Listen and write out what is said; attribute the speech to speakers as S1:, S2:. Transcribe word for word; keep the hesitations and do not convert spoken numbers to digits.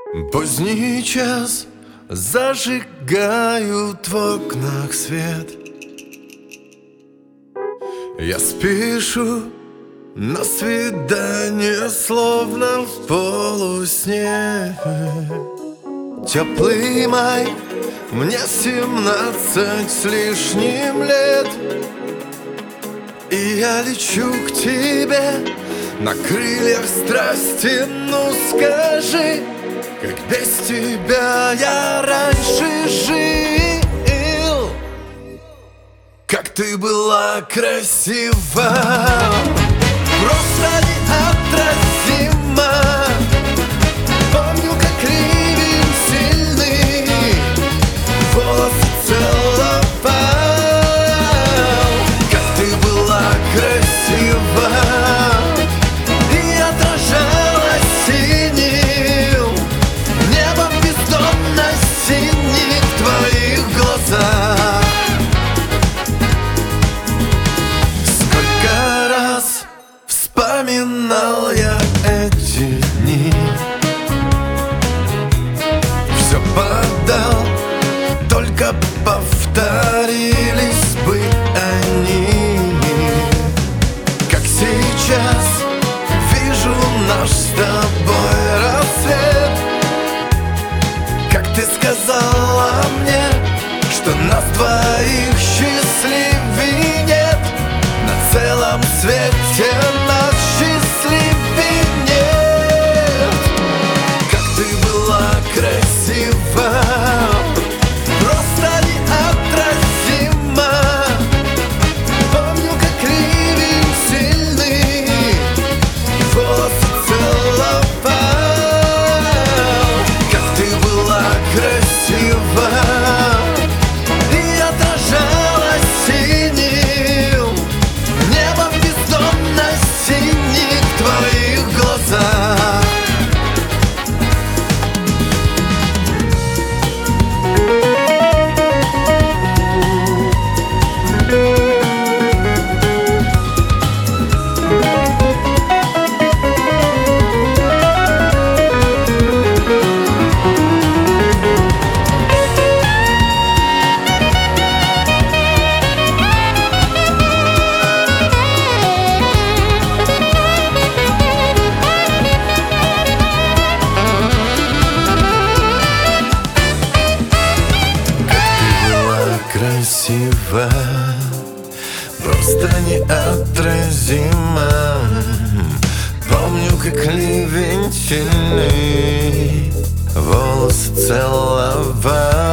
S1: Поздний час, зажигают в окнах свет. Я спешу на свидание, словно в полусне. Теплый май, мне семнадцать с лишним лет, и я лечу к тебе на крыльях страсти. Ну скажи, как без тебя я раньше жил, как ты была красива, просто неотразима. Помню, как ливень сильный волосы целовал, как ты была красива и отражалась синим небом бездонно-синих в твоих глазах. Сколько раз вспоминал я эти дни, все подал, только повторились бы они. Как сейчас вижу наш с тобой рассвет, как ты сказала мне, что нас двоих счастливей нет на целом свете, нас счастливей нет. Как ты была красива, просто неотразима. Помню, как ливень сильный волосы целовал, как ты была красива и отражалась синим небом бездонно-синих в твоих глазах. Красива, просто неотразима. Помню, как ливень сильный волосы целовал,